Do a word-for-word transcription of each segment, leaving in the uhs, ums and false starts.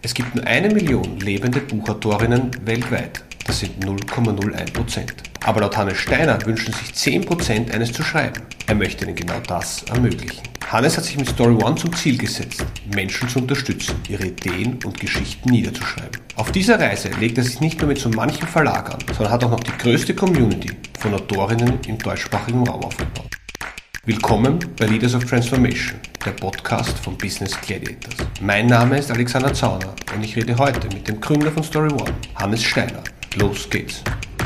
Es gibt nur eine Million lebende Buchautorinnen weltweit. Das sind null Komma null eins Prozent. Aber laut Hannes Steiner wünschen sich zehn Prozent eines zu schreiben. Er möchte ihnen genau das ermöglichen. Hannes hat sich mit Story One zum Ziel gesetzt, Menschen zu unterstützen, ihre Ideen und Geschichten niederzuschreiben. Auf dieser Reise legt er sich nicht nur mit so manchem Verlag an, sondern hat auch noch die größte Community von Autorinnen im deutschsprachigen Raum aufgebaut. Willkommen bei Leaders of Transformation, der Podcast von Business Gladiators. Mein Name ist Alexander Zauner und ich rede heute mit dem Gründer von Story One, Hannes Steiner. Los geht's!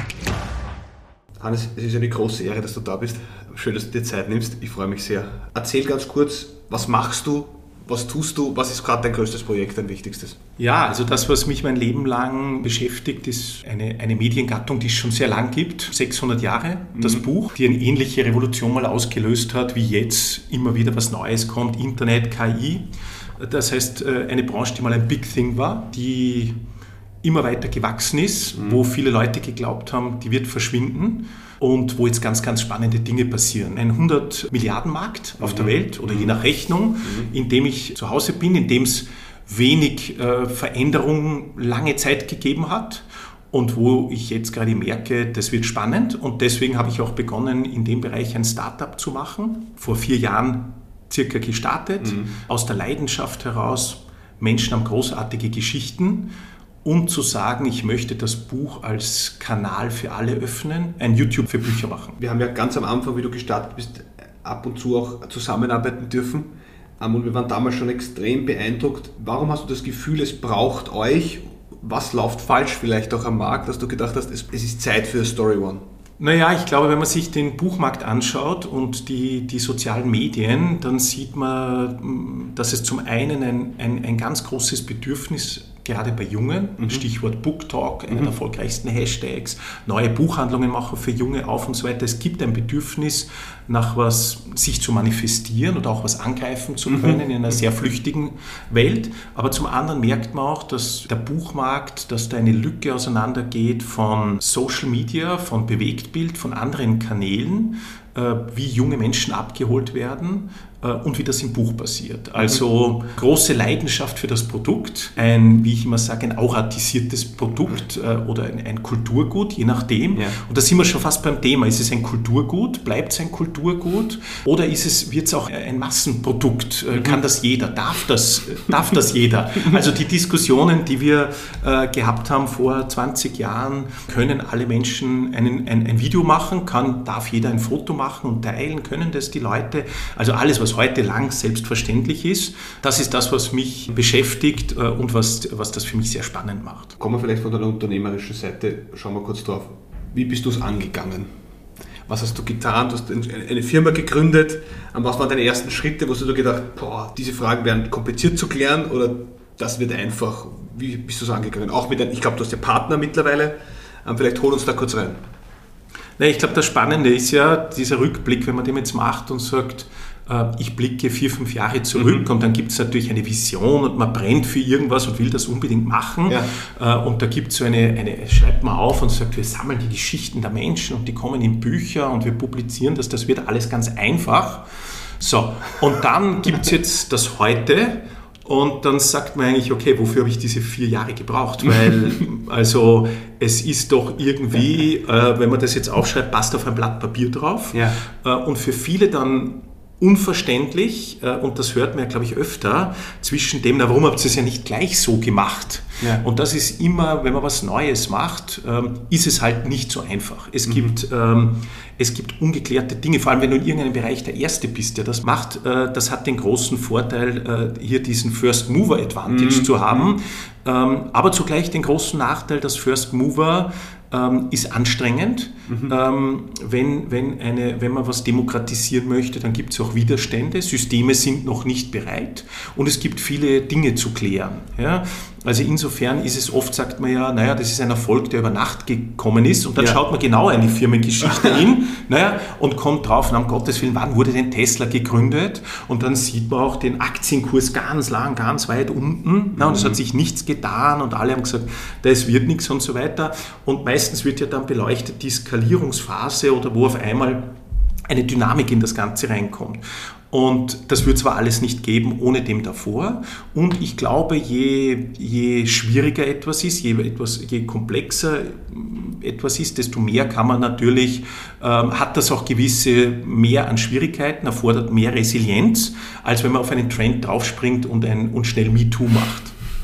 Hannes, es ist eine große Ehre, dass du da bist. Schön, dass du dir Zeit nimmst. Ich freue mich sehr. Erzähl ganz kurz, was machst du, was tust du, was ist gerade dein größtes Projekt, dein wichtigstes? Ja, also das, was mich mein Leben lang beschäftigt, ist eine, eine Mediengattung, die es schon sehr lang gibt. sechshundert Jahre, das mhm. Buch, die eine ähnliche Revolution mal ausgelöst hat, wie jetzt immer wieder was Neues kommt, Internet, K I. Das heißt, eine Branche, die mal ein Big Thing war, die immer weiter gewachsen ist, mhm. wo viele Leute geglaubt haben, die wird verschwinden und wo jetzt ganz, ganz spannende Dinge passieren. Ein hundert Milliarden Markt auf mhm. der Welt oder mhm. je nach Rechnung, mhm. in dem ich zu Hause bin, in dem es wenig äh, Veränderung lange Zeit gegeben hat und wo ich jetzt gerade merke, das wird spannend und deswegen habe ich auch begonnen, in dem Bereich ein Startup zu machen. Vor vier Jahren circa gestartet, mhm. aus der Leidenschaft heraus, Menschen haben großartige Geschichten. Und zu sagen, ich möchte das Buch als Kanal für alle öffnen, ein YouTube für Bücher machen. Wir haben ja ganz am Anfang, wie du gestartet bist, ab und zu auch zusammenarbeiten dürfen. Und wir waren damals schon extrem beeindruckt. Warum hast du das Gefühl, es braucht euch? Was läuft falsch vielleicht auch am Markt, dass du gedacht hast, es ist Zeit für Story One? Naja, ich glaube, wenn man sich den Buchmarkt anschaut und die, die sozialen Medien, dann sieht man, dass es zum einen ein, ein, ein ganz großes Bedürfnis gerade bei Jungen, mhm. Stichwort BookTalk, einer mhm. der erfolgreichsten Hashtags, neue Buchhandlungen machen für Junge auf und so weiter. Es gibt ein Bedürfnis nach was, sich zu manifestieren oder auch was angreifen zu können mhm. in einer sehr flüchtigen Welt. Aber zum anderen merkt man auch, dass der Buchmarkt, dass da eine Lücke auseinandergeht von Social Media, von Bewegtbild, von anderen Kanälen, wie junge Menschen abgeholt werden und wie das im Buch passiert. Also große Leidenschaft für das Produkt, ein, wie ich immer sage, ein auratisiertes Produkt oder ein, ein Kulturgut, je nachdem. Ja. Und da sind wir schon fast beim Thema. Ist es ein Kulturgut? Bleibt es ein Kulturgut? Oder ist es, wird es auch ein Massenprodukt? Mhm. Kann das jeder? Darf das, darf das jeder? Also die Diskussionen, die wir äh, gehabt haben vor zwanzig Jahren, können alle Menschen einen, ein, ein Video machen? Kann, darf jeder ein Foto machen? machen und teilen, können das die Leute. Also alles, was heute lang selbstverständlich ist, das ist das, was mich beschäftigt und was, was das für mich sehr spannend macht. Kommen wir vielleicht von der unternehmerischen Seite, schauen wir kurz drauf. Wie bist du es angegangen? Was hast du getan? Du hast eine Firma gegründet. Was waren deine ersten Schritte? Wo hast du gedacht, boah, diese Fragen wären kompliziert zu klären oder das wird einfach? Wie bist du es angegangen? Auch mit einem, ich glaube, du hast ja Partner mittlerweile. Vielleicht hol uns da kurz rein. Ich glaube, das Spannende ist ja dieser Rückblick, wenn man dem jetzt macht und sagt, ich blicke vier, fünf Jahre zurück mhm. und dann gibt es natürlich eine Vision und man brennt für irgendwas und will das unbedingt machen. Ja. Und da gibt es so eine, eine, schreibt man auf und sagt, wir sammeln die Geschichten der Menschen und die kommen in Bücher und wir publizieren das, das wird alles ganz einfach. So, und dann gibt es jetzt das Heute. Und dann sagt man eigentlich, okay, wofür habe ich diese vier Jahre gebraucht? Weil, also, es ist doch irgendwie, äh, wenn man das jetzt aufschreibt, passt auf ein Blatt Papier drauf. Ja. Äh, und für viele dann unverständlich, äh, und das hört man ja, glaube ich, öfter, zwischen dem, na, warum habt ihr es ja nicht gleich so gemacht? Ja. Und das ist immer, wenn man was Neues macht, ähm, ist es halt nicht so einfach. Es, mhm. gibt, ähm, es gibt ungeklärte Dinge, vor allem wenn du in irgendeinem Bereich der Erste bist, der das macht. Äh, das hat den großen Vorteil, äh, hier diesen First Mover Advantage mhm. zu haben, ähm, aber zugleich den großen Nachteil, dass First Mover ähm, ist anstrengend. Mhm. Ähm, wenn, wenn, eine, wenn man was demokratisieren möchte, dann gibt es auch Widerstände. Systeme sind noch nicht bereit und es gibt viele Dinge zu klären. Ja? Also insofern ist es oft, sagt man ja, naja, das ist ein Erfolg, der über Nacht gekommen ist und dann ja. schaut man genauer in die Firmengeschichte hin naja, und kommt drauf, na, um Gottes Willen, wann wurde denn Tesla gegründet? Und dann sieht man auch den Aktienkurs ganz lang, ganz weit unten na, und es hat sich nichts getan und alle haben gesagt, das wird nichts und so weiter. Und meistens wird ja dann beleuchtet die Skalierungsphase oder wo auf einmal eine Dynamik in das Ganze reinkommt. Und das wird zwar alles nicht geben ohne dem davor. Und ich glaube, je, je schwieriger etwas ist, je, etwas, je komplexer etwas ist, desto mehr kann man natürlich, ähm, hat das auch gewisse mehr an Schwierigkeiten, erfordert mehr Resilienz, als wenn man auf einen Trend draufspringt und, ein, und schnell MeToo macht.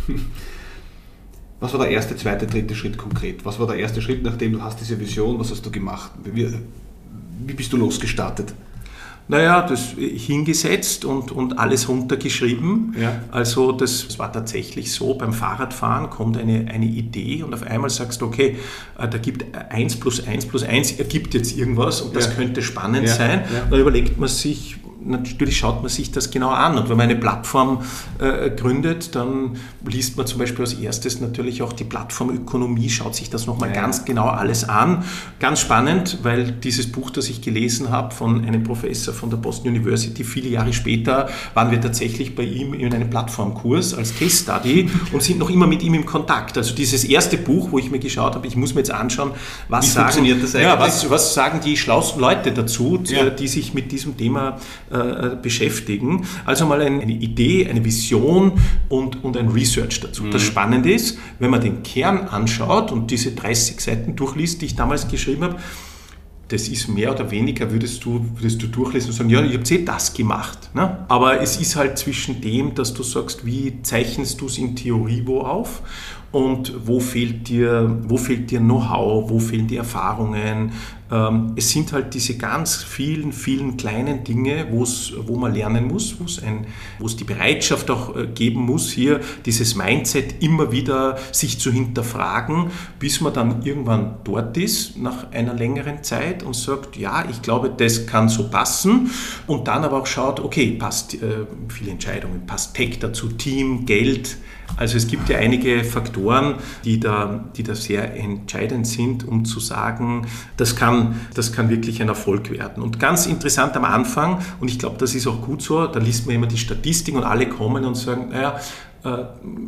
Was war der erste, zweite, dritte Schritt konkret? Was war der erste Schritt, nachdem du hast diese Vision, was hast du gemacht? Wie, wie bist du losgestartet? Naja, das hingesetzt und, und alles runtergeschrieben. Ja. Also das, das war tatsächlich so, beim Fahrradfahren kommt eine, eine Idee und auf einmal sagst du, okay, da gibt eins plus eins plus eins ergibt jetzt irgendwas und das ja. könnte spannend ja. sein. Ja. Dann überlegt man sich, natürlich schaut man sich das genau an und wenn man eine Plattform äh, gründet, dann liest man zum Beispiel als erstes natürlich auch die Plattformökonomie, schaut sich das nochmal ja. ganz genau alles an. Ganz spannend, weil dieses Buch, das ich gelesen habe von einem Professor von der Boston University, viele Jahre später waren wir tatsächlich bei ihm in einem Plattformkurs als Case Study und sind noch immer mit ihm im Kontakt. Also dieses erste Buch, wo ich mir geschaut habe, ich muss mir jetzt anschauen, was, Wie sagen, funktioniert das eigentlich? Ja, was, was sagen die schlauesten Leute dazu, ja. die sich mit diesem Thema beschäftigen. Also mal eine Idee, eine Vision und, und ein Research dazu. Mhm. Das Spannende ist, wenn man den Kern anschaut und diese dreißig Seiten durchliest, die ich damals geschrieben habe, das ist mehr oder weniger, würdest du, würdest du durchlesen und sagen, ja, ich habe eh das gemacht. Ne? Aber es ist halt zwischen dem, dass du sagst, wie zeichnest du es in Theorie wo auf und wo fehlt dir, wo fehlt dir Know-how, wo fehlen die Erfahrungen. Ähm, es sind halt diese ganz vielen, vielen kleinen Dinge, wo's, wo man lernen muss, wo es ein, wo es die Bereitschaft auch äh, geben muss, hier dieses Mindset immer wieder sich zu hinterfragen, bis man dann irgendwann dort ist, nach einer längeren Zeit und sagt, ja, ich glaube, das kann so passen und dann aber auch schaut, okay, passt äh, viele Entscheidungen, passt Tech dazu, Team, Geld. Also es gibt ja einige Faktoren, die da, die da sehr entscheidend sind, um zu sagen, das kann, das kann wirklich ein Erfolg werden. Und ganz interessant am Anfang, und ich glaube, das ist auch gut so, da liest man immer die Statistik und alle kommen und sagen, naja, äh,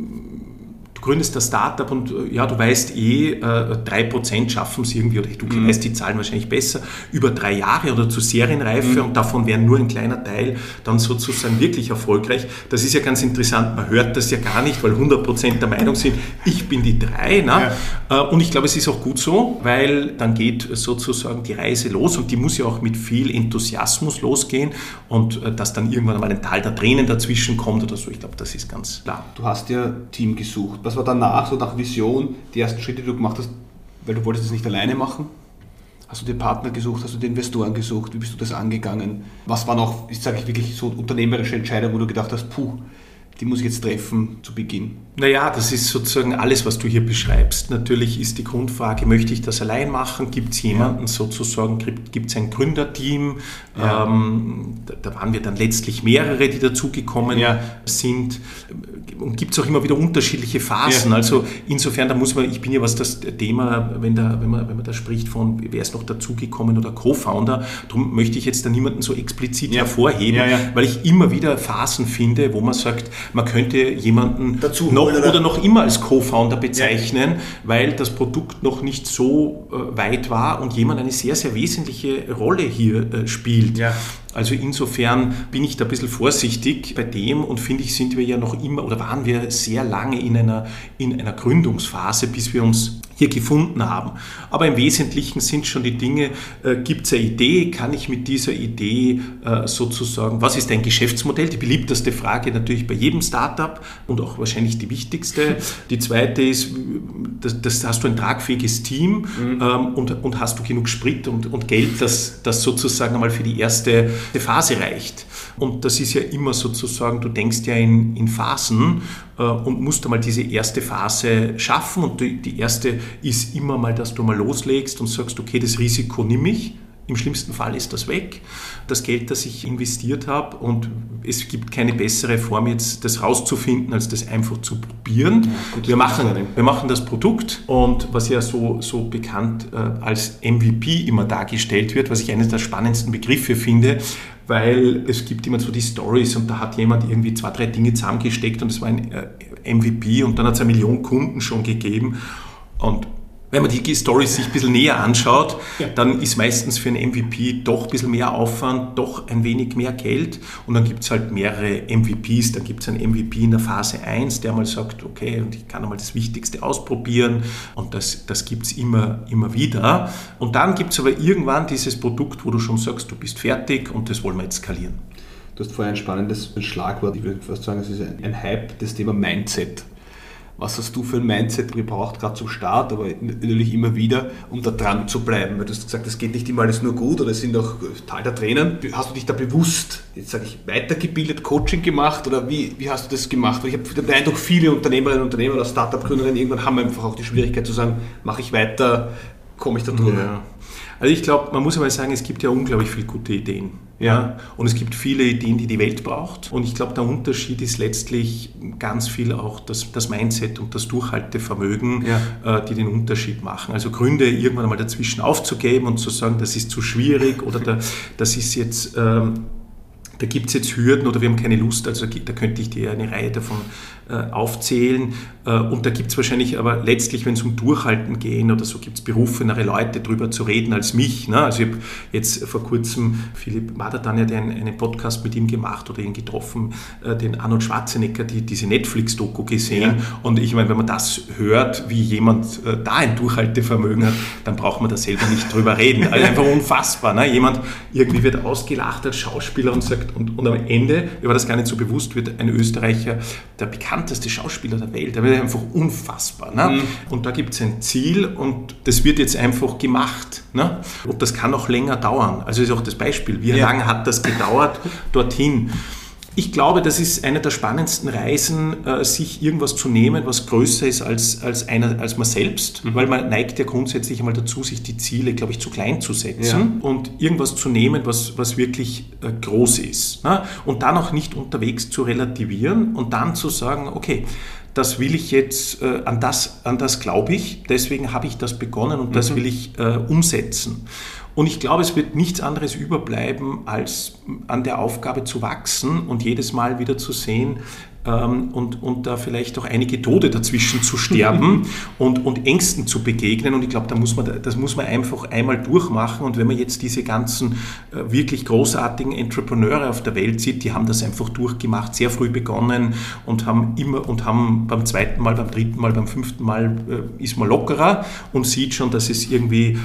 du gründest das Startup und ja, du weißt eh, äh, drei Prozent schaffen es irgendwie, oder du mhm. weißt die Zahlen wahrscheinlich besser, über drei Jahre oder zur Serienreife mhm. und davon wäre nur ein kleiner Teil dann sozusagen wirklich erfolgreich. Das ist ja ganz interessant, man hört das ja gar nicht, weil hundert Prozent der Meinung sind, ich bin die drei. Ne? Ja. Und ich glaube, es ist auch gut so, weil dann geht sozusagen die Reise los und die muss ja auch mit viel Enthusiasmus losgehen und äh, dass dann irgendwann mal ein Tal der Tränen dazwischen kommt oder so, ich glaube, das ist ganz klar. Du hast ja Team gesucht. Was war danach, so nach Vision, die ersten Schritte, die du gemacht hast, weil du wolltest es nicht alleine machen? Hast du dir Partner gesucht, hast du dir Investoren gesucht, wie bist du das angegangen? Was waren auch, ich sage ich wirklich, so unternehmerische Entscheidungen, wo du gedacht hast, puh, die muss ich jetzt treffen zu Beginn? Naja, das ist sozusagen alles, was du hier beschreibst. Natürlich ist die Grundfrage, möchte ich das allein machen? Gibt es jemanden ja. sozusagen, gibt es ein Gründerteam? Ja. Ähm, da, da waren wir dann letztlich mehrere, die dazugekommen ja. sind. Und gibt es auch immer wieder unterschiedliche Phasen. Ja. Also insofern, da muss man, ich bin ja, was das Thema, wenn, da, wenn, man, wenn man da spricht von, wer ist noch dazugekommen oder Co-Founder, darum möchte ich jetzt da niemanden so explizit ja. hervorheben, ja, ja. weil ich immer wieder Phasen finde, wo man sagt, man könnte jemanden dazu noch oder, oder noch immer als Co-Founder bezeichnen, ja. weil das Produkt noch nicht so äh, weit war und jemand eine sehr, sehr wesentliche Rolle hier äh, spielt. Ja. Also insofern bin ich da ein bisschen vorsichtig bei dem und finde ich, sind wir ja noch immer oder waren wir sehr lange in einer, in einer Gründungsphase, bis wir uns hier gefunden haben. Aber im Wesentlichen sind schon die Dinge, äh, gibt es eine Idee, kann ich mit dieser Idee äh, sozusagen, was ist ein Geschäftsmodell? Die beliebteste Frage natürlich bei jedem Startup und auch wahrscheinlich die wichtigste. Die zweite ist, das, das hast du ein tragfähiges Team mhm. ähm, und, und hast du genug Sprit und, und Geld, das, das sozusagen einmal für die erste Phase reicht. Und das ist ja immer sozusagen, du denkst ja in, in Phasen äh, und musst einmal diese erste Phase schaffen und die, die erste ist immer mal, dass du mal loslegst und sagst, okay, das Risiko nehme ich. Im schlimmsten Fall ist das weg, das Geld, das ich investiert habe, und es gibt keine bessere Form, jetzt das rauszufinden, als das einfach zu probieren. Ja, gut, wir, machen, wir machen das Produkt, und was ja so, so bekannt äh, als M V P immer dargestellt wird, was ich eines der spannendsten Begriffe finde, weil es gibt immer so die Stories und da hat jemand irgendwie zwei, drei Dinge zusammengesteckt und es war ein äh, M V P und dann hat es eine Million Kunden schon gegeben, und Wenn man die Storys sich ein bisschen näher anschaut, ja. dann ist meistens für einen M V P doch ein bisschen mehr Aufwand, doch ein wenig mehr Geld und dann gibt es halt mehrere M V Ps. Dann gibt es einen M V P in der Phase eins, der mal sagt, okay, und ich kann einmal das Wichtigste ausprobieren und das, das gibt es immer, immer wieder. Und dann gibt es aber irgendwann dieses Produkt, wo du schon sagst, du bist fertig und das wollen wir jetzt skalieren. Du hast vorher ein spannendes Schlagwort, ich würde fast sagen, es ist ein Hype, das Thema Mindset. Was hast du für ein Mindset gebraucht, gerade zum Start, aber natürlich immer wieder, um da dran zu bleiben? Weil du hast gesagt, es geht nicht immer alles nur gut oder es sind auch Tal der Tränen. Hast du dich da bewusst, jetzt sage ich, weitergebildet, Coaching gemacht oder wie, wie hast du das gemacht? Weil ich habe den Eindruck, viele Unternehmerinnen und Unternehmer oder Startup-Gründerinnen irgendwann haben einfach auch die Schwierigkeit zu sagen, mache ich weiter, komme ich da drüber? Ja. Also ich glaube, man muss aber sagen, es gibt ja unglaublich viele gute Ideen. Ja. Und es gibt viele Ideen, die die Welt braucht. Und ich glaube, der Unterschied ist letztlich ganz viel auch das, das Mindset und das Durchhaltevermögen, ja. äh, die den Unterschied machen. Also Gründe irgendwann einmal dazwischen aufzugeben und zu sagen, das ist zu schwierig oder da, das ist jetzt... Ähm, da gibt es jetzt Hürden oder wir haben keine Lust, also da könnte ich dir eine Reihe davon äh, aufzählen. Äh, und da gibt es wahrscheinlich aber letztlich, wenn es um Durchhalten gehen oder so, gibt es berufenere Leute, drüber zu reden als mich. Ne? Also ich habe jetzt vor kurzem, Philipp Madertan hat einen, einen Podcast mit ihm gemacht oder ihn getroffen, äh, den Arnold Schwarzenegger, die, diese Netflix-Doku gesehen. Ja. Und ich meine, wenn man das hört, wie jemand äh, da ein Durchhaltevermögen hat, dann braucht man da selber nicht drüber reden. Also einfach unfassbar. Ne? Jemand irgendwie wird ausgelacht als Schauspieler und sagt, Und, und am Ende, mir war das gar nicht so bewusst, wird ein Österreicher der bekannteste Schauspieler der Welt. Der wird einfach unfassbar. Ne? Mhm. Und da gibt es ein Ziel und das wird jetzt einfach gemacht. Ne? Und das kann auch länger dauern. Also ist auch das Beispiel. Wie ja. lange hat das gedauert dorthin? Ich glaube, das ist eine der spannendsten Reisen, äh, sich irgendwas zu nehmen, was größer ist als, als, einer, als man selbst, mhm. weil man neigt ja grundsätzlich einmal dazu, sich die Ziele, glaube ich, zu klein zu setzen ja. und irgendwas zu nehmen, was, was wirklich äh, groß ist. Ne? Und dann auch nicht unterwegs zu relativieren und dann zu sagen, okay, das will ich jetzt, äh, an das, an das glaube ich, deswegen habe ich das begonnen und mhm. das will ich äh, umsetzen. Und ich glaube, es wird nichts anderes überbleiben, als an der Aufgabe zu wachsen und jedes Mal wieder zu sehen ähm, und, und da vielleicht auch einige Tode dazwischen zu sterben und, und Ängsten zu begegnen. Und ich glaube, da muss man, das muss man einfach einmal durchmachen. Und wenn man jetzt diese ganzen äh, wirklich großartigen Entrepreneure auf der Welt sieht, die haben das einfach durchgemacht, sehr früh begonnen und haben immer und haben beim zweiten Mal, beim dritten Mal, beim fünften Mal äh, ist man lockerer und sieht schon, dass es irgendwie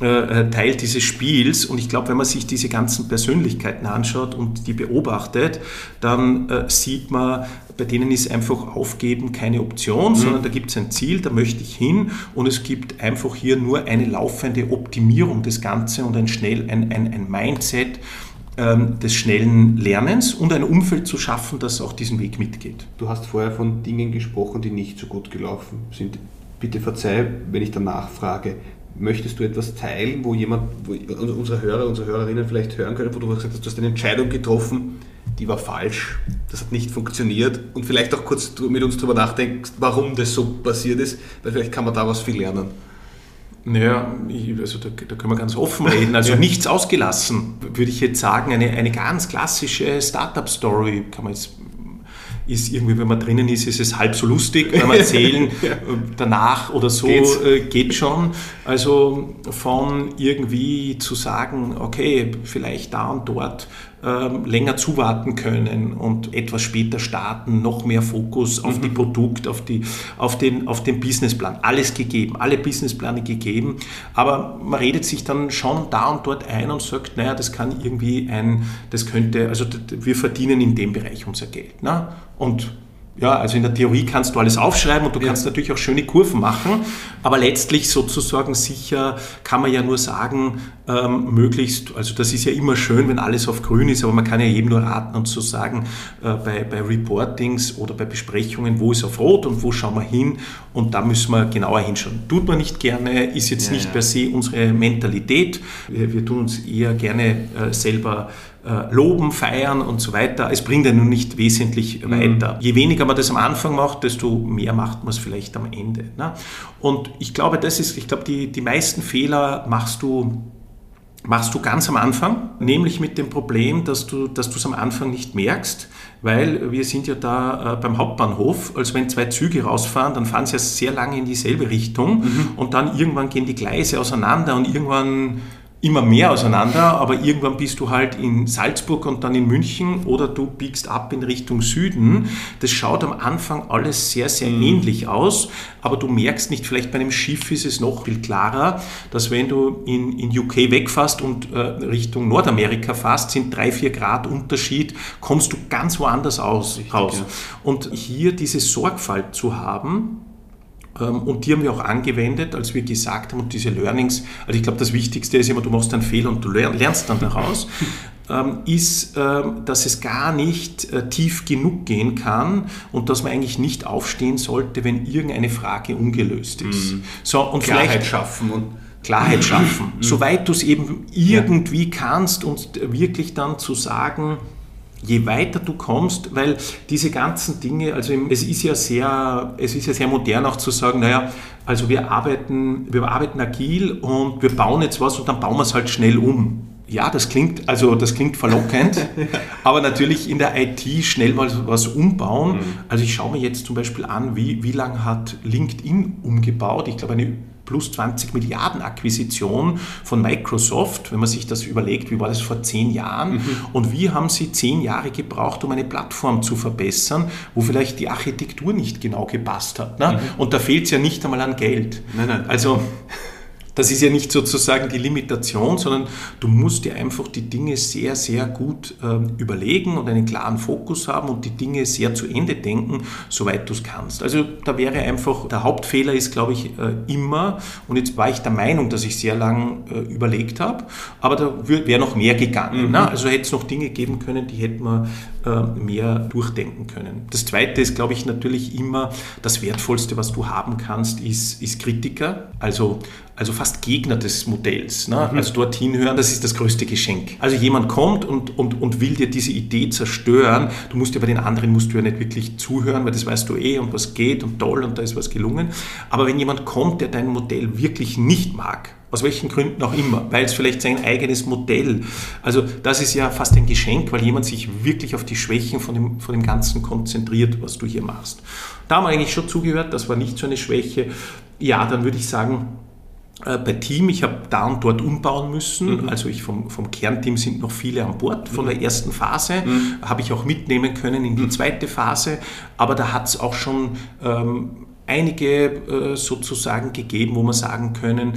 Teil dieses Spiels. Und ich glaube, wenn man sich diese ganzen Persönlichkeiten anschaut und die beobachtet, dann äh, sieht man, bei denen ist einfach Aufgeben keine Option, mhm. sondern da gibt es ein Ziel, da möchte ich hin und es gibt einfach hier nur eine laufende Optimierung des Ganzen und ein, schnell, ein, ein, ein Mindset ähm, des schnellen Lernens und ein Umfeld zu schaffen, das auch diesen Weg mitgeht. Du hast vorher von Dingen gesprochen, die nicht so gut gelaufen sind. Bitte verzeih, wenn ich danach frage. Möchtest du etwas teilen, wo jemand, wo unsere Hörer, unsere Hörerinnen vielleicht hören können, wo du gesagt hast, du hast eine Entscheidung getroffen, die war falsch, das hat nicht funktioniert und vielleicht auch kurz mit uns darüber nachdenkst, warum das so passiert ist, weil vielleicht kann man daraus viel lernen. Naja, ich, also da, da können wir ganz offen reden, also ja. nichts ausgelassen, würde ich jetzt sagen, eine, eine ganz klassische Startup-Story, kann man jetzt ist irgendwie, wenn man drinnen ist, ist es halb so lustig, beim Erzählen ja. danach oder so äh, geht schon. Also von irgendwie zu sagen, okay, vielleicht da und dort ähm, länger zuwarten können und etwas später starten, noch mehr Fokus auf mhm. die Produkte, auf, die, auf, den, auf den Businessplan. Alles gegeben, alle Businesspläne gegeben, aber man redet sich dann schon da und dort ein und sagt, naja, das kann irgendwie ein, das könnte, also wir verdienen in dem Bereich unser Geld. Ne? Und ja, also in der Theorie kannst du alles aufschreiben und du ja. kannst natürlich auch schöne Kurven machen, aber letztlich sozusagen sicher kann man ja nur sagen, ähm, möglichst, also das ist ja immer schön, wenn alles auf grün ist, aber man kann ja jedem nur raten und zu sagen, äh, bei, bei Reportings oder bei Besprechungen, wo ist auf rot und wo schauen wir hin und da müssen wir genauer hinschauen. Tut man nicht gerne, ist jetzt ja, nicht ja. per se unsere Mentalität, wir, wir tun uns eher gerne äh, selber loben, feiern und so weiter. Es bringt ja nun nicht wesentlich mhm. weiter. Je weniger man das am Anfang macht, desto mehr macht man es vielleicht am Ende. Ne? Und ich glaube, das ist, ich glaube, die, die meisten Fehler machst du machst du ganz am Anfang, nämlich mit dem Problem, dass du dass du es am Anfang nicht merkst, weil wir sind ja da äh, beim Hauptbahnhof, also wenn zwei Züge rausfahren, dann fahren sie ja sehr lange in dieselbe Richtung mhm. und dann irgendwann gehen die Gleise auseinander und irgendwann immer mehr auseinander, aber irgendwann bist du halt in Salzburg und dann in München oder du biegst ab in Richtung Süden. Das schaut am Anfang alles sehr, sehr mhm. ähnlich aus, aber du merkst nicht, vielleicht bei einem Schiff ist es noch viel klarer, dass wenn du in, in U K wegfährst und äh, Richtung Nordamerika fährst, sind drei, vier Grad Unterschied, kommst du ganz woanders aus, Richtig, raus. Ja. Und hier diese Sorgfalt zu haben, und die haben wir auch angewendet, als wir gesagt haben, und diese Learnings, also ich glaube, das Wichtigste ist immer, du machst einen Fehler und du lernst dann daraus, ist, dass es gar nicht tief genug gehen kann und dass man eigentlich nicht aufstehen sollte, wenn irgendeine Frage ungelöst ist. Mhm. So, und Klarheit vielleicht schaffen und Klarheit schaffen, soweit du es eben irgendwie kannst und wirklich dann zu sagen, je weiter du kommst, weil diese ganzen Dinge, also es ist ja sehr, es ist ja sehr modern auch zu sagen, naja, also wir arbeiten, wir arbeiten agil und wir bauen jetzt was und dann bauen wir es halt schnell um. Ja, das klingt, also das klingt verlockend, aber natürlich in der I T schnell mal was umbauen. Mhm. Also ich schaue mir jetzt zum Beispiel an, wie, wie lange hat LinkedIn umgebaut? Ich glaube, eine plus zwanzig Milliarden Akquisition von Microsoft, wenn man sich das überlegt, wie war das vor zehn Jahren mhm. und wie haben sie zehn Jahre gebraucht, um eine Plattform zu verbessern, wo vielleicht die Architektur nicht genau gepasst hat. Ne? Mhm. Und da fehlt es ja nicht einmal an Geld. Nein, nein. Also das ist ja nicht sozusagen die Limitation, sondern du musst dir einfach die Dinge sehr, sehr gut äh, überlegen und einen klaren Fokus haben und die Dinge sehr zu Ende denken, soweit du es kannst. Also da wäre einfach, der Hauptfehler ist, glaube ich, äh, immer, und jetzt war ich der Meinung, dass ich sehr lang äh, überlegt habe, aber da wäre noch mehr gegangen. Mhm. Ne? Also hätte es noch Dinge geben können, die hätten wir äh, mehr durchdenken können. Das Zweite ist, glaube ich, natürlich immer, das Wertvollste, was du haben kannst, ist, ist Kritiker, also Also fast Gegner des Modells, ne? Mhm. Also dorthin hören, das ist das größte Geschenk. Also jemand kommt und, und, und will dir diese Idee zerstören, du musst ja bei den anderen musst du ja nicht wirklich zuhören, weil das weißt du eh und was geht und toll und da ist was gelungen. Aber wenn jemand kommt, der dein Modell wirklich nicht mag, aus welchen Gründen auch immer, weil es vielleicht sein eigenes Modell, also das ist ja fast ein Geschenk, weil jemand sich wirklich auf die Schwächen von dem, von dem Ganzen konzentriert, was du hier machst. Da haben wir eigentlich schon zugehört, das war nicht so eine Schwäche. Ja, dann würde ich sagen, bei Team, ich habe da und dort umbauen müssen, mhm. also ich vom, vom Kernteam sind noch viele an Bord von der ersten Phase, mhm. habe ich auch mitnehmen können in die zweite Phase, aber da hat es auch schon ähm, einige äh, sozusagen gegeben, wo wir sagen können,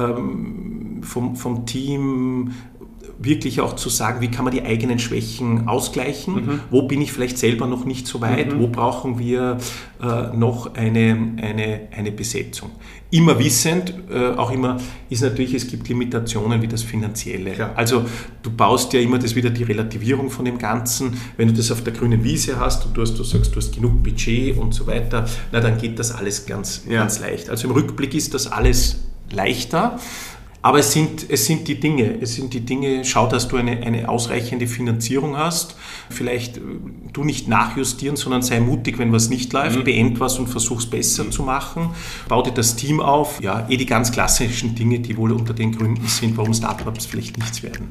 ähm, vom, vom Team wirklich auch zu sagen, wie kann man die eigenen Schwächen ausgleichen, mhm. wo bin ich vielleicht selber noch nicht so weit, mhm. wo brauchen wir äh, noch eine, eine, eine Besetzung. Immer wissend, äh, auch immer ist natürlich, es gibt Limitationen wie das Finanzielle. Klar. Also du baust ja immer das wieder die Relativierung von dem Ganzen. Wenn du das auf der grünen Wiese hast und du, hast, du sagst, du hast genug Budget und so weiter, na dann geht das alles ganz, ja. ganz leicht. Also im Rückblick ist das alles leichter. Aber es sind, es sind die Dinge, es sind die Dinge, schau, dass du eine, eine ausreichende Finanzierung hast. Vielleicht du nicht nachjustieren, sondern sei mutig, wenn was nicht läuft, mhm. beend was und versuch's besser mhm. zu machen. Bau dir das Team auf. Ja, eh die ganz klassischen Dinge, die wohl unter den Gründen sind, warum Startups vielleicht nichts werden.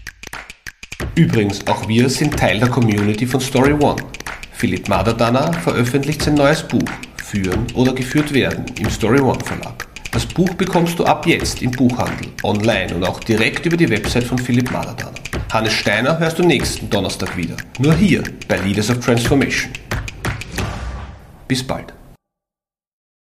Übrigens, auch wir sind Teil der Community von Story One. Philipp Madadana veröffentlicht sein neues Buch Führen oder geführt werden im Story One Verlag. Das Buch bekommst du ab jetzt im Buchhandel, online und auch direkt über die Website von Philipp Madadana. Hannes Steiner hörst du nächsten Donnerstag wieder. Nur hier bei Leaders of Transformation. Bis bald.